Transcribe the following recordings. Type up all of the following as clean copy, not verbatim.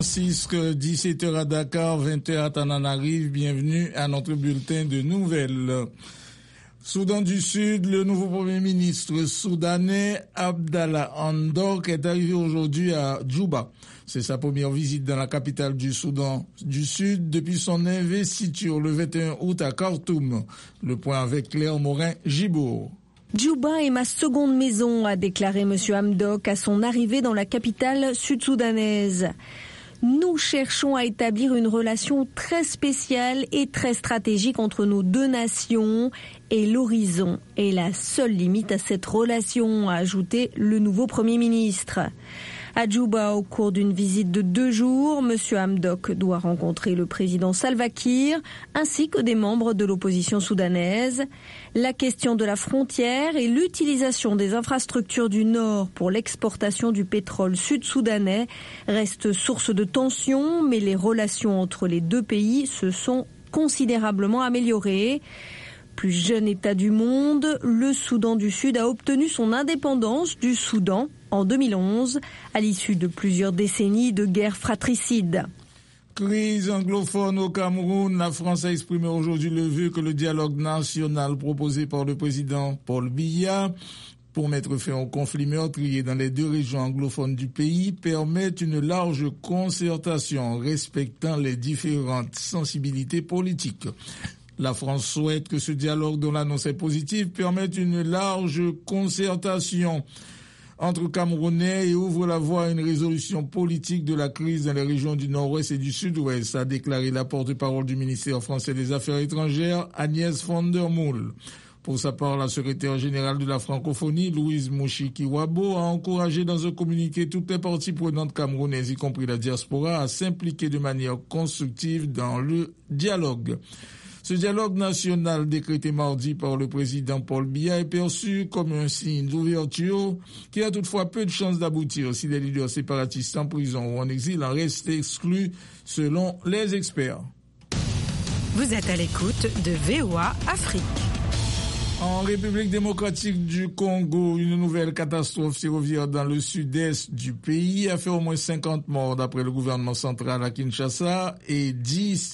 17h à Dakar, 20h à Tananarive. Bienvenue à notre bulletin de nouvelles. Soudan du Sud, le nouveau Premier ministre soudanais Abdallah Hamdok est arrivé aujourd'hui à Djouba. C'est sa première visite dans la capitale du Soudan du Sud depuis son investiture le 21 août à Khartoum. Le point avec Claire Morin-Gibourg. Djouba est ma seconde maison, a déclaré M. Hamdok à son arrivée dans la capitale sud-soudanaise. Nous cherchons à établir une relation très spéciale et très stratégique entre nos deux nations et l'horizon est la seule limite à cette relation, a ajouté le nouveau Premier ministre. À Djouba, au cours d'une visite de 2 jours, M. Hamdok doit rencontrer le président Salva Kiir ainsi que des membres de l'opposition soudanaise. La question de la frontière et l'utilisation des infrastructures du Nord pour l'exportation du pétrole sud-soudanais restent source de tensions, mais les relations entre les deux pays se sont considérablement améliorées. Plus jeune État du monde, le Soudan du Sud a obtenu son indépendance du Soudan en 2011, à l'issue de plusieurs décennies de guerre fratricide. Crise anglophone au Cameroun. La France a exprimé aujourd'hui le vœu que le dialogue national proposé par le président Paul Biya pour mettre fin au conflit meurtrier dans les 2 régions anglophones du pays permette une large concertation respectant les différentes sensibilités politiques. La France souhaite que ce dialogue, dont l'annonce est positive, permette une large concertation entre Camerounais et ouvre la voie à une résolution politique de la crise dans les régions du Nord-Ouest et du Sud-Ouest, a déclaré la porte-parole du ministère français des Affaires étrangères, Agnès van der Moule. Pour sa part, la secrétaire générale de la francophonie, Louise Mouchi-Kiwabo, a encouragé dans un communiqué toutes les parties prenantes camerounaises, y compris la diaspora, à s'impliquer de manière constructive dans le dialogue. Ce dialogue national décrété mardi par le président Paul Biya est perçu comme un signe d'ouverture qui a toutefois peu de chances d'aboutir si les leaders séparatistes en prison ou en exil en restent exclus selon les experts. Vous êtes à l'écoute de VOA Afrique. En République démocratique du Congo, une nouvelle catastrophe ferroviaire dans le sud-est du pays a fait au moins 50 morts d'après le gouvernement central à Kinshasa et 10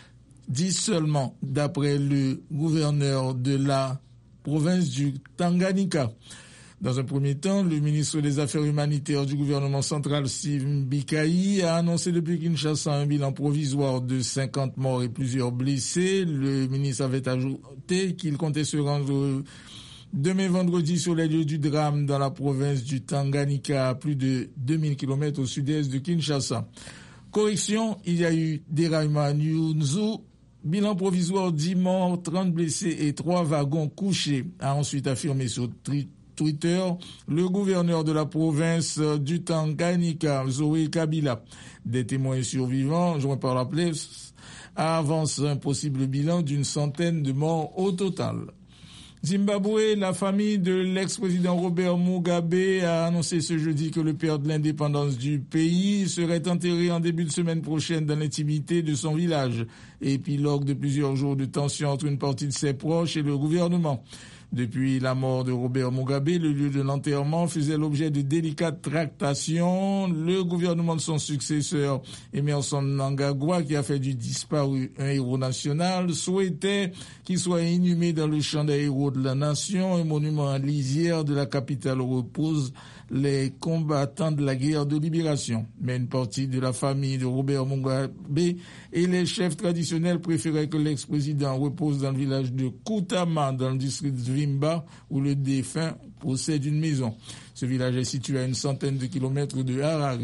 seulement d'après le gouverneur de la province du Tanganyika. Dans un premier temps, le ministre des Affaires humanitaires du gouvernement central, Steve Mbikayi, a annoncé depuis Kinshasa un bilan provisoire de 50 morts et plusieurs blessés. Le ministre avait ajouté qu'il comptait se rendre demain vendredi sur les lieux du drame dans la province du Tanganyika, à plus de 2000 km au sud-est de Kinshasa. Correction, il y a eu déraillement à Nyunzu. Bilan provisoire 10 morts, 30 blessés et 3 wagons couchés, a ensuite affirmé sur Twitter le gouverneur de la province du Tanganyika, Zoé Kabila. Des témoins survivants, joints par la presse, avancent un possible bilan d'une centaine de morts au total. Zimbabwe, la famille de l'ex-président Robert Mugabe a annoncé ce jeudi que le père de l'indépendance du pays serait enterré en début de semaine prochaine dans l'intimité de son village, épilogue de plusieurs jours de tension entre une partie de ses proches et le gouvernement. Depuis la mort de Robert Mugabe, le lieu de l'enterrement faisait l'objet de délicates tractations. Le gouvernement de son successeur, Emmerson Mnangagwa, qui a fait du disparu un héros national, souhaitait qu'il soit inhumé dans le champ des héros de la nation, un monument à lisière de la capitale où reposent les combattants de la guerre de libération. Mais une partie de la famille de Robert Mugabe et les chefs traditionnels préféraient que l'ex-président repose dans le village de Kutama, dans le district de Vimba, où le défunt possède une maison. Ce village est situé à une centaine de kilomètres de Harare.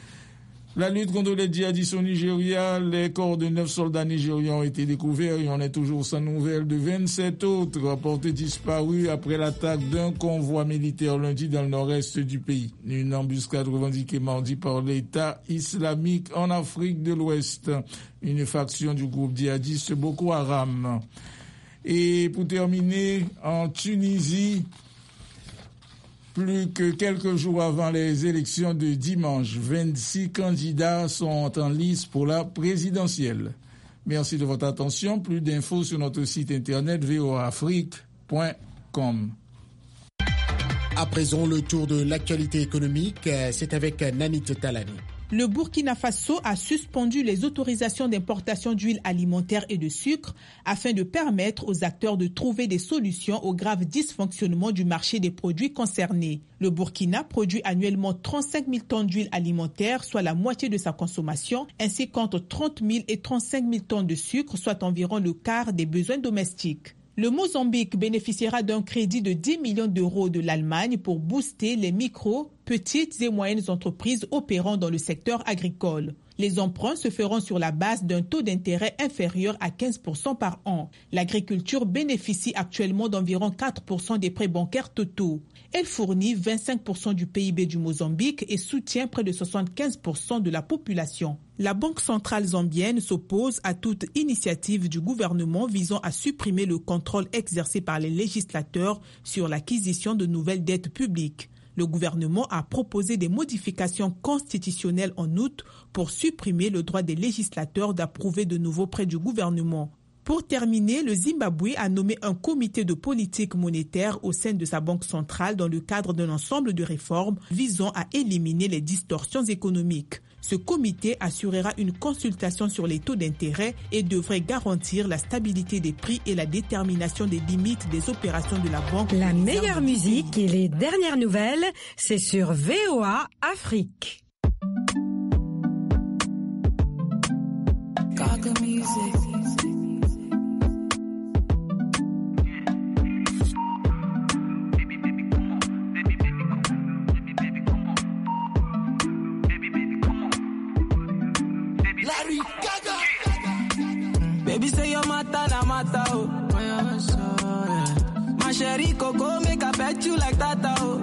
La lutte contre les djihadistes au Nigeria, les corps de 9 soldats nigérians ont été découverts et on est toujours sans nouvelles de 27 autres portés disparus après l'attaque d'un convoi militaire lundi dans le nord-est du pays. Une embuscade revendiquée mardi par l'État islamique en Afrique de l'Ouest, une faction du groupe djihadiste Boko Haram. Et pour terminer, en Tunisie, plus que quelques jours avant les élections de dimanche, 26 candidats sont en lice pour la présidentielle. Merci de votre attention. Plus d'infos sur notre site internet voaafrique.com. À présent, le tour de l'actualité économique, c'est avec Nanit Talani. Le Burkina Faso a suspendu les autorisations d'importation d'huile alimentaire et de sucre afin de permettre aux acteurs de trouver des solutions aux graves dysfonctionnements du marché des produits concernés. Le Burkina produit annuellement 35 000 tonnes d'huile alimentaire, soit la moitié de sa consommation, ainsi qu'entre 30 000 et 35 000 tonnes de sucre, soit environ le quart des besoins domestiques. Le Mozambique bénéficiera d'un crédit de 10 millions d'euros de l'Allemagne pour booster les micro, petites et moyennes entreprises opérant dans le secteur agricole. Les emprunts se feront sur la base d'un taux d'intérêt inférieur à 15% par an. L'agriculture bénéficie actuellement d'environ 4% des prêts bancaires totaux. Elle fournit 25% du PIB du Mozambique et soutient près de 75% de la population. La Banque centrale zambienne s'oppose à toute initiative du gouvernement visant à supprimer le contrôle exercé par les législateurs sur l'acquisition de nouvelles dettes publiques. Le gouvernement a proposé des modifications constitutionnelles en août pour supprimer le droit des législateurs d'approuver de nouveaux prêts du gouvernement. Pour terminer, le Zimbabwe a nommé un comité de politique monétaire au sein de sa banque centrale dans le cadre d'un ensemble de réformes visant à éliminer les distorsions économiques. Ce comité assurera une consultation sur les taux d'intérêt et devrait garantir la stabilité des prix et la détermination des limites des opérations de la banque. La meilleure musique et les dernières nouvelles, c'est sur VOA Afrique. Baby say your matter na matter oh. My sherry coco make I pet you like that oh.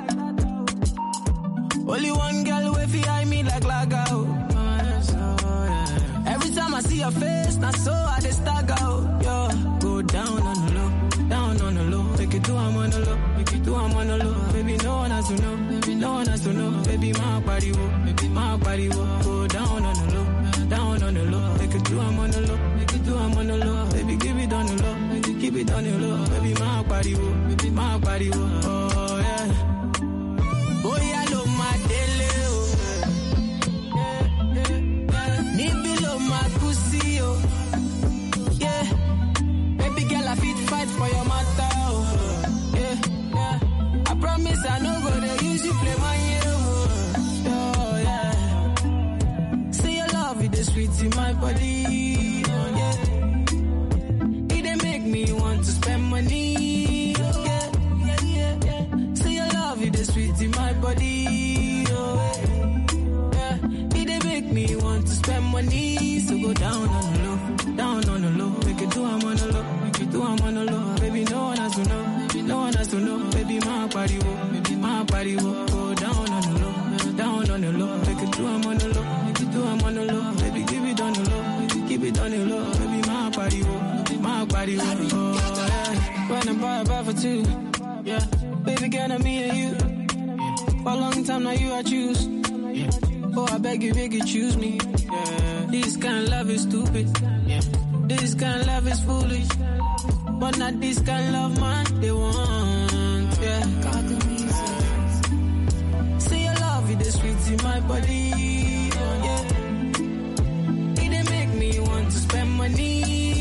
Only one girl way fi eye me like laga oh. Every time I see your face, na so I dey stagger oh. Yo, go down on the low, down on the low. Make it do I'm on the low, make it do I'm on the low. Baby no one has to know, no one has to know. Baby my body wo, baby my body wo. Go down on the low, down on the low. Make it do I'm on the low. I'm on the low, baby, give it on the low, baby, keep it on the low, baby, my body, baby, my body, oh yeah. Oh yeah, lo my dele, oh. Nibi lo my pussy, oh. Yeah, baby girl, I fit fight for your matter, oh. Yeah. I promise I no go to use you play my hero, oh yeah. See your love, it is sweet in my body. Money, yeah. See your love, it is sweet in my body, oh, yeah. It make me want to spend money, so go down on the low, down on the low. Make it do I'm on the low, make it do I'm on the low. Baby, no one has to know, no one has to know. Baby, my body, baby, my body, go down on the low, down on the low. Make it do I'm on the low, make it do I'm on the low. Baby, give it on the low, keep it on the low. Baby, my body, oh. When I buy for two, yeah. Baby girl, I'm me and you. For a long time now, you I choose. Oh, I beg you, choose me. Yeah. This kind of love is stupid. Yeah. This kind of love is foolish. But not this kind of love, man. They want, yeah. See your love, it is sweet in my body. Yeah. It make me want to spend money.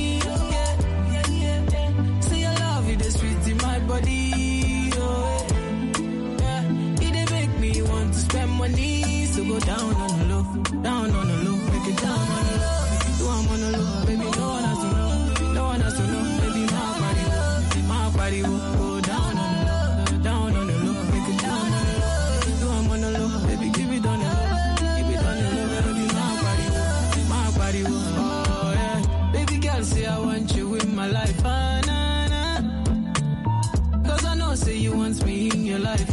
Body, oh, yeah. It make me want to spend money, so go down on the low, down on the low, make it down on the low, make it do I'm on the low, baby no one has to know, no one has to know, baby my body, go down on the low, down on the low, make it down on the low, make it do I'm on the low, baby give it on the low, give it on the low, baby my body, oh yeah, baby girl say I want you in my life, say you want me in your life,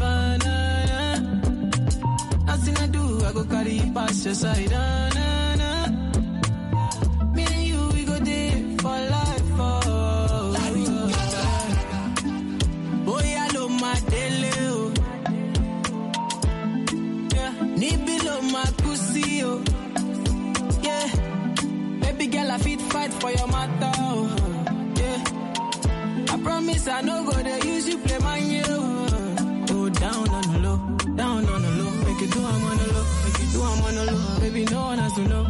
nothing I do, I go carry you past your side, me and you, we go there for life, oh. Boy, I love my dele, oh. Yeah, nibi love my pussy, oh. Yeah, baby girl, I fit fight for your matter, oh. I promise I no go to use you play my hero. Go down on the low, down on the low. Make it do I'm on the low, make it do I'm on the low. baby, no one has to know.